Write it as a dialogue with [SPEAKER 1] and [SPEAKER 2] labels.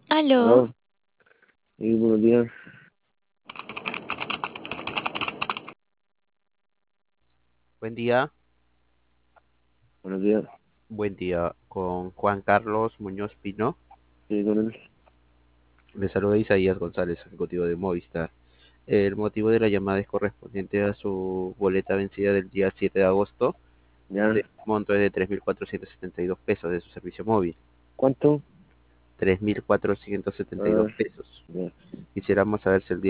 [SPEAKER 1] Aló,
[SPEAKER 2] Aló, y buenos días,
[SPEAKER 3] Buen día,
[SPEAKER 2] buenos días.
[SPEAKER 3] buen día con Juan Carlos Muñoz Pino.
[SPEAKER 2] Sí, con él.
[SPEAKER 3] Le saluda Isaías González, ejecutivo de Movistar. El motivo de la llamada es correspondiente a su boleta vencida del día 7 de agosto.
[SPEAKER 2] Ya,
[SPEAKER 3] El monto es de 3.472 pesos de su servicio móvil.
[SPEAKER 2] ¿cuánto?
[SPEAKER 3] 3.472
[SPEAKER 2] Ah,
[SPEAKER 3] pesos.
[SPEAKER 2] ya.
[SPEAKER 3] Quisiéramos saber si el día